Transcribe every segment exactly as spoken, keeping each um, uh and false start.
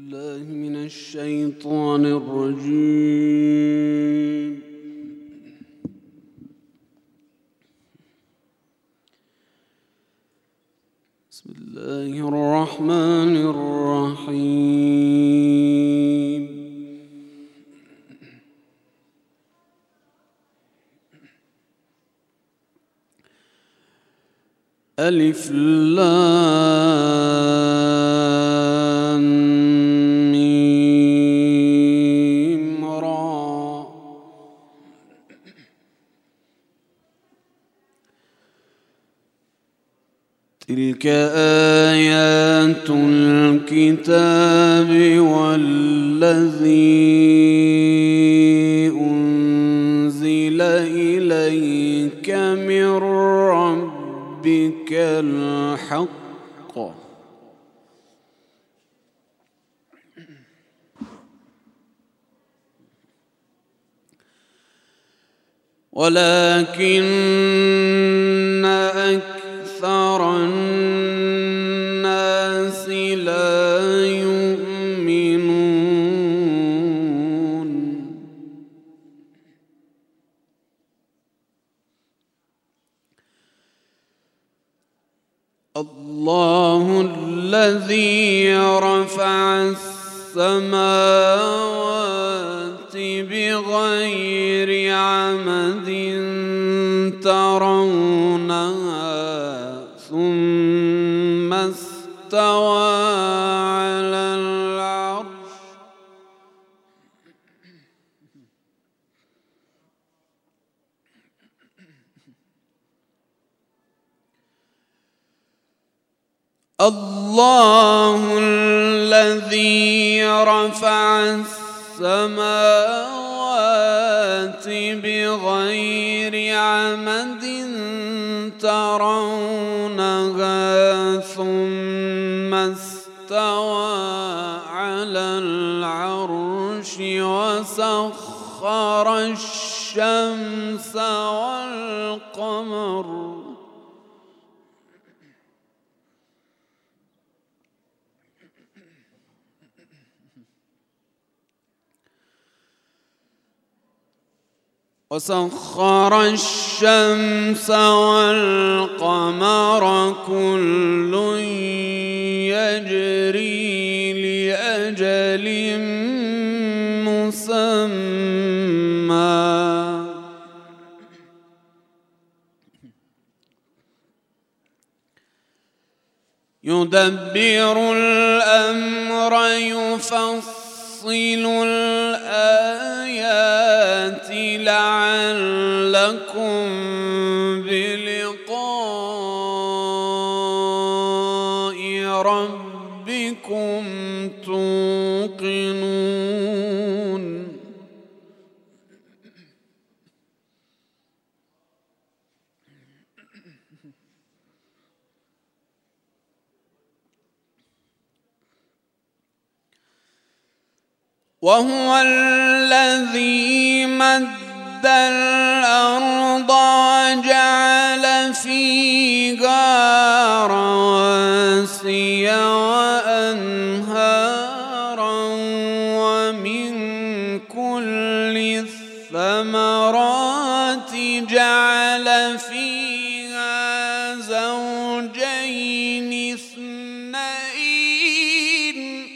بالله من الشيطان الرجيم. بسم الله الرحمن الرحيم. ألف لام ميم را. تلك آيات الكتاب والذي أنزل إليك من ربك الحق ولكن أكثر الناس لا يؤمنون. الله الذي رفع السماوات بغير عمد ترونها ثم استوى على العرش الله الذي رفع السماوات بغير عمد ترونها ثم استوى على العرش وسخر الشمس والقمر وسخر الشمس والقمر كل يجري لأجل مسمى يدبر الأمر يفصل الآيات لعلكم بلقاء ربكم توقنون. وهو الذي مد الأرض وجعل فيها رواسي وأنهارا ومن كل الثمرات جعل فيها زوجين اثنين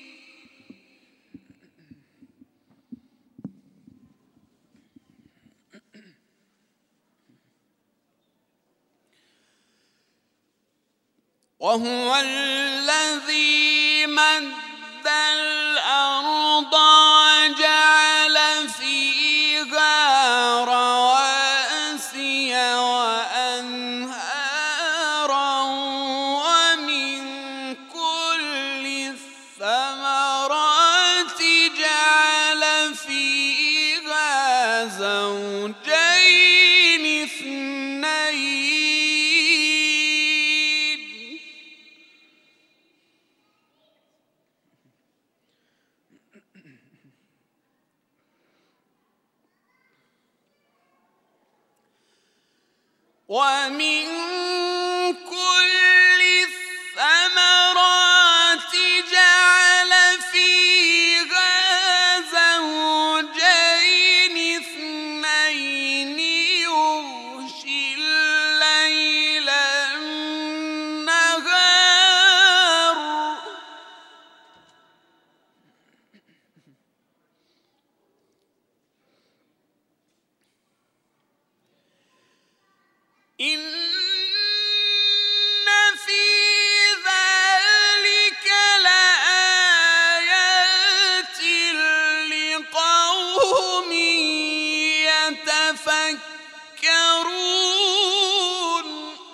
وهو الذي مد الأرض وجعل فيها رواسي وأنهارا ومن كل الثمرات جعل فيها زوجين اثنين ومن كل الثمرات جعل فيها إن في ذلك لآيات لقوم يتفكرون.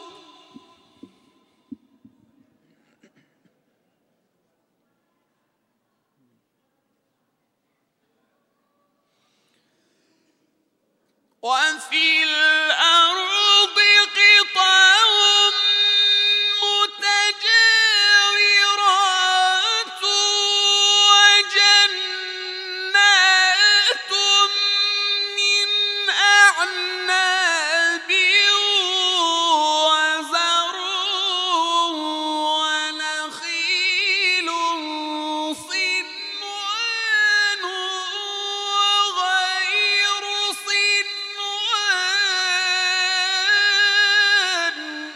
وفي الأرض قطع متجاورات وجنات من أعناب وزرع ونخيل صنوان وغير صنوان.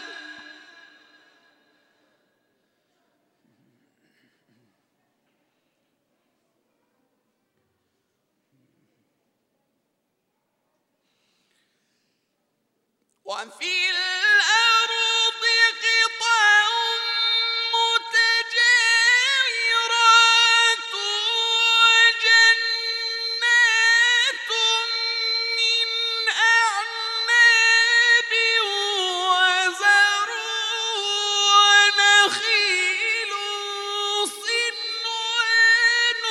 وفي الأرض قطع متجاورات وجنات من أعناب وزرع ونخيل صنوان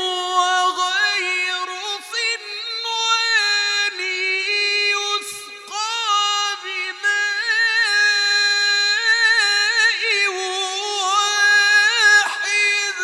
وغير صنوان يسقى بماء واحد.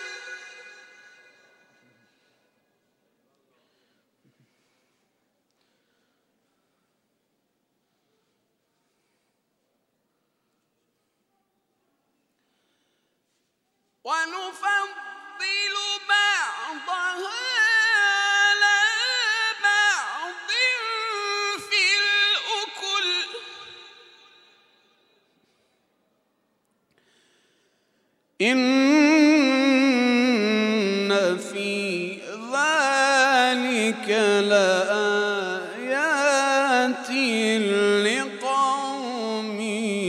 ونفضل بعضها على بعض في الأكل. إن في ذلك لآيات لقوم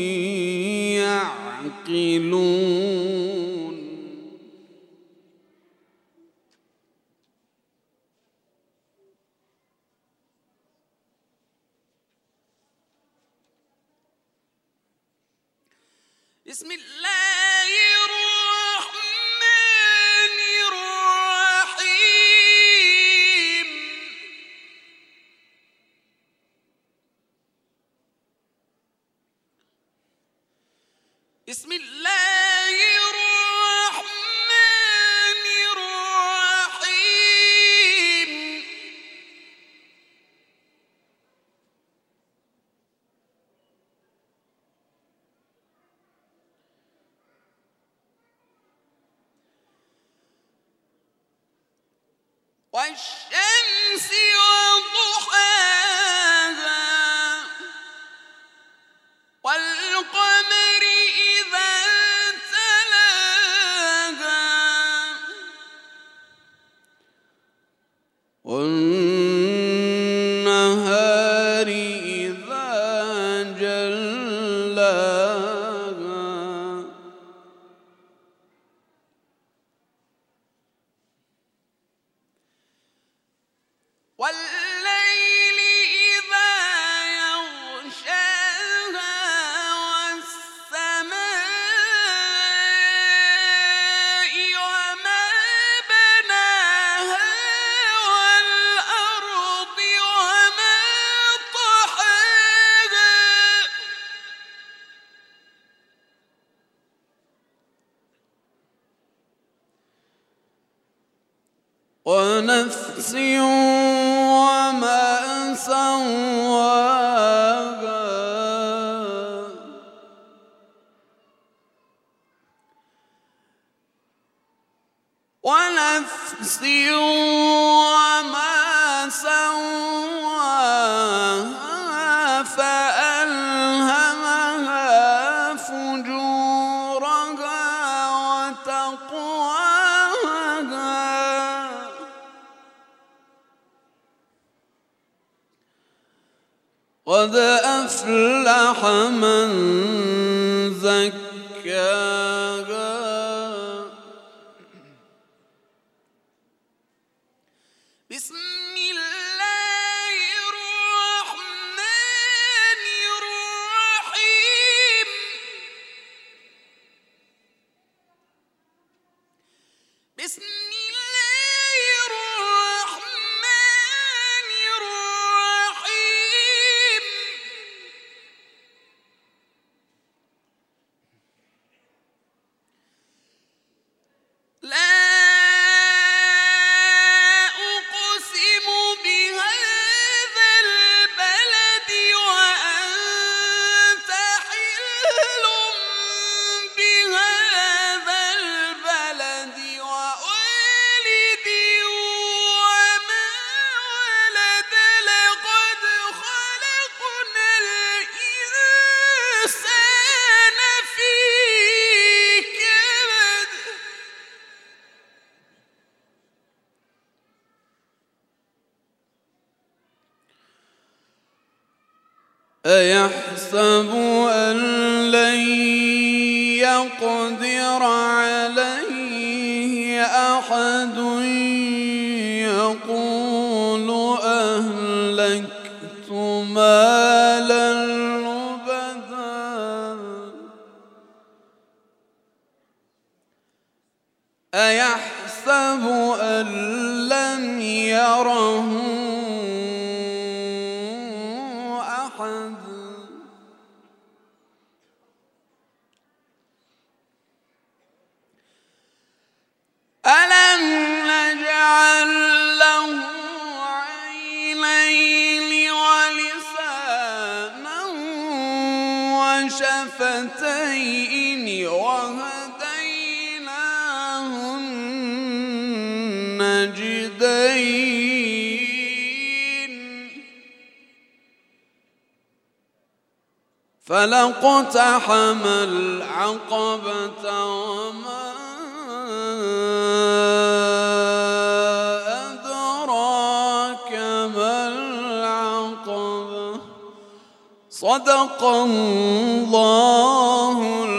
يعقلون. بسم الله الرحمن الرحيم. بسم الله الرحمن الرحيم. والشمس وضحاها والقمر إذا تلاها والنهار إذا جلاها والليل إذا يغشاها والسماء وما بناها والأرض وما طحاها ونفس وما سواها ونفس وما سواها فألهمها فجورها وتقواها قد أفلح من زكاها بسم الله الرحمن الرحيم بسم الله الرحمن الرحيم لا أيحسب أن لن يقدر عليه أحد يقول أهلكت مالا لبدا أيحسب أن لم يره ألم نجعل له عينين ولسانا وشفتين وهديناه النجدين فلاقتحم العقبة وما أدراك ما العقبة صدق الله